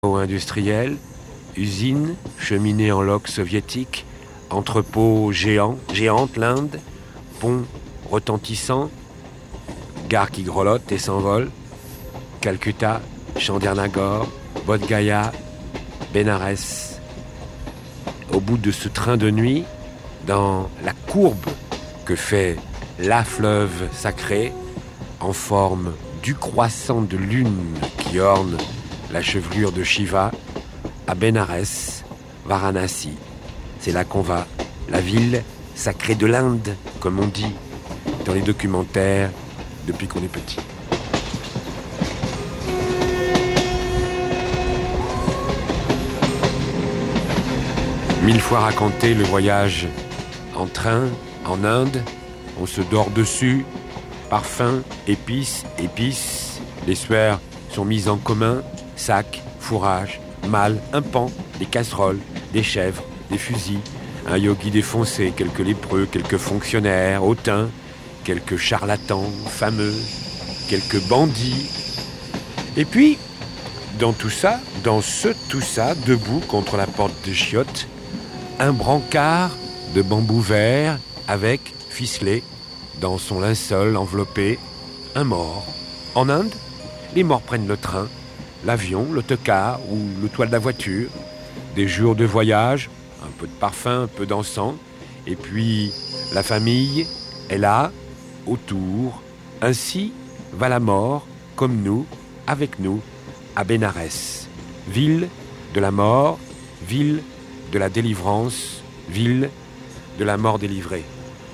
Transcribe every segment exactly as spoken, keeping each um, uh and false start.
Industriel, usine, cheminée en loques soviétique, entrepôt géant, géante l'Inde, pont retentissant, gare qui grelotte et s'envole, Calcutta, Chandernagore, Bodh Gaya, Bénarès. Au bout de ce train de nuit, dans la courbe que fait la fleuve sacré, en forme du croissant de lune qui orne la chevelure de Shiva, à Bénarès, Varanasi. C'est là qu'on va, la ville sacrée de l'Inde, comme on dit dans les documentaires depuis qu'on est petit. Mille fois raconté le voyage en train, en Inde, on se dort dessus, parfum, épices, épices, les sueurs sont mises en commun, sacs, fourrage, malles, un pan, des casseroles, des chèvres, des fusils, un yogi défoncé, quelques lépreux, quelques fonctionnaires, hautains, quelques charlatans fameux, quelques bandits. Et puis, dans tout ça, dans ce tout ça, debout contre la porte de chiottes, un brancard de bambou vert avec, ficelé, dans son linceul enveloppé, un mort. En Inde, les morts prennent le train, l'avion, l'autocar ou le toit de la voiture. Des jours de voyage, un peu de parfum, un peu d'encens. Et puis, la famille est là, autour. Ainsi va la mort, comme nous, avec nous, à Bénarès. Ville de la mort, ville de la délivrance, ville de la mort délivrée.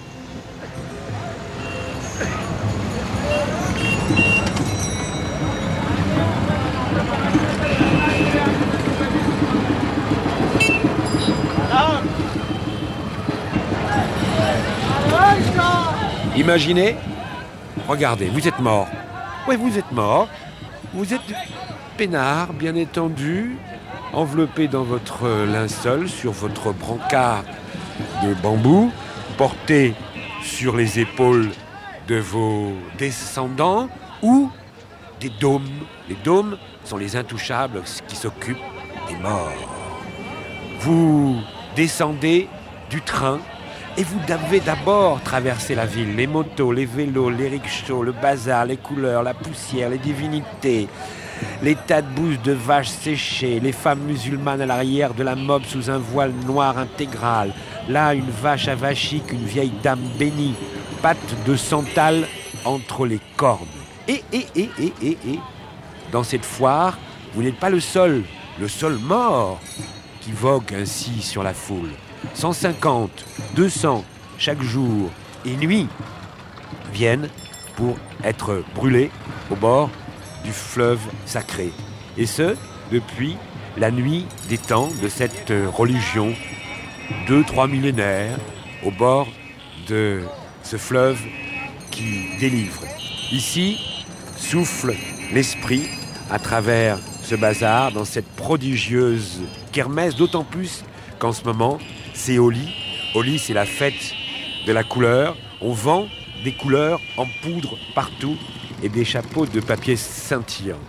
Imaginez, regardez, vous êtes mort. Oui, vous êtes mort. Vous êtes peinard, bien étendu, enveloppé dans votre linceul, sur votre brancard de bambou, porté sur les épaules de vos descendants, ou des dômes. Les dômes sont les intouchables qui s'occupent des morts. Vous descendez du train et vous devez d'abord traverser la ville, les motos, les vélos, les rickshaws, le bazar, les couleurs, la poussière, les divinités, les tas de bouses de vaches séchées, les femmes musulmanes à l'arrière de la mob sous un voile noir intégral. Là, une vache avachique, une vieille dame bénie, pattes de santal entre les cornes. Et, et, et, et, et, et, dans cette foire, vous n'êtes pas le seul, le seul mort qui vogue ainsi sur la foule. cent cinquante, deux cents chaque jour et nuit viennent pour être brûlés au bord du fleuve sacré. Et ce, depuis la nuit des temps de cette religion, deux, trois millénaires, au bord de ce fleuve qui délivre. Ici, souffle l'esprit à travers ce bazar, dans cette prodigieuse kermesse, d'autant plus qu'en ce moment, c'est Holi. Holi, c'est la fête de la couleur. On vend des couleurs en poudre partout et des chapeaux de papier scintillant.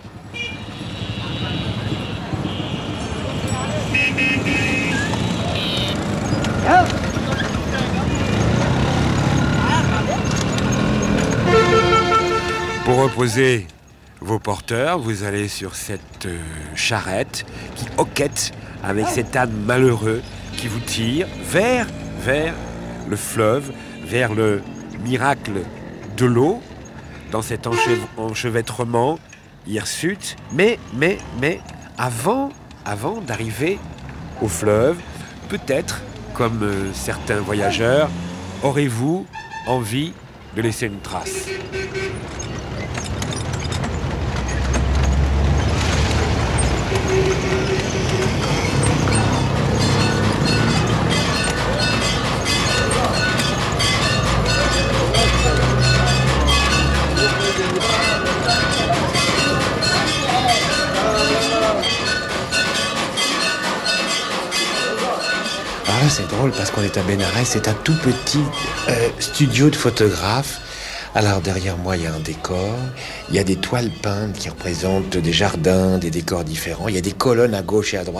Pour reposer vos porteurs, vous allez sur cette euh, charrette qui hoquette avec cet âne malheureux qui vous tire vers, vers le fleuve, vers le miracle de l'eau, dans cet enche- enchevêtrement hirsute. Mais, mais, mais, avant, avant d'arriver au fleuve, peut-être, comme euh, certains voyageurs, aurez-vous envie de laisser une trace. Ah, c'est drôle parce qu'on est à Bénarès, c'est un tout petit euh, studio de photographe Alors derrière moi, il y a un décor, il y a des toiles peintes qui représentent des jardins, des décors différents, il y a des colonnes à gauche et à droite.